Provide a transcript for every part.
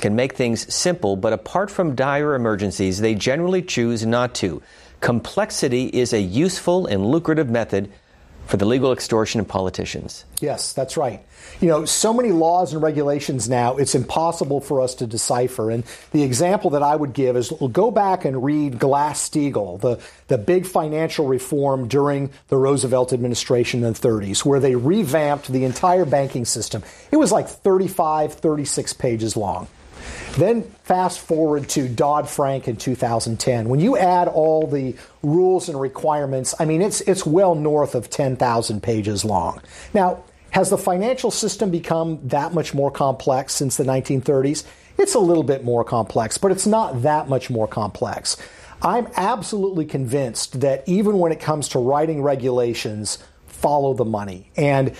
can make things simple, but apart from dire emergencies, they generally choose not to. Complexity is a useful and lucrative method for the legal extortion of politicians. Yes, that's right. So many laws and regulations now, it's impossible for us to decipher. And the example that I would give is go back and read Glass-Steagall, the big financial reform during the Roosevelt administration in the 30s, where they revamped the entire banking system. It was like 35, 36 pages long. Then fast forward to Dodd-Frank in 2010. When you add all the rules and requirements, it's well north of 10,000 pages long. Now, has the financial system become that much more complex since the 1930s? It's a little bit more complex, but it's not that much more complex. I'm absolutely convinced that even when it comes to writing regulations, follow the money. And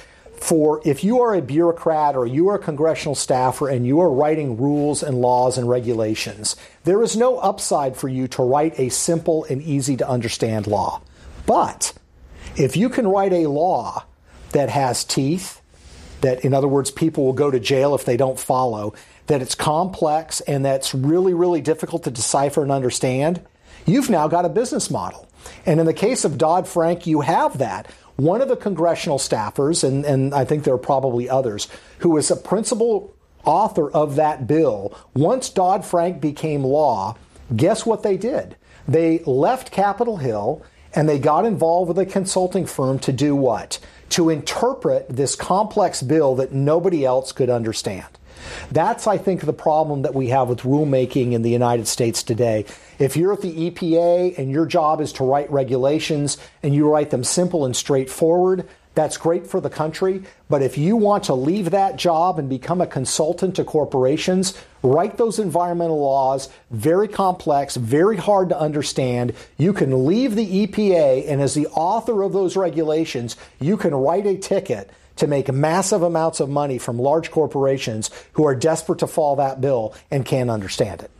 if you are a bureaucrat or you are a congressional staffer and you are writing rules and laws and regulations, there is no upside for you to write a simple and easy to understand law. But if you can write a law that has teeth, that in other words, people will go to jail if they don't follow, that it's complex and that's really, really difficult to decipher and understand, you've now got a business model. And in the case of Dodd-Frank, you have that. One of the congressional staffers, and I think there are probably others, who was a principal author of that bill, once Dodd-Frank became law, guess what they did? They left Capitol Hill and they got involved with a consulting firm to do what? To interpret this complex bill that nobody else could understand. That's, I think, the problem that we have with rulemaking in the United States today. If you're at the EPA and your job is to write regulations and you write them simple and straightforward, that's great for the country. But if you want to leave that job and become a consultant to corporations, write those environmental laws, very complex, very hard to understand. You can leave the EPA, and as the author of those regulations, you can write a ticket to make massive amounts of money from large corporations who are desperate to follow that bill and can't understand it.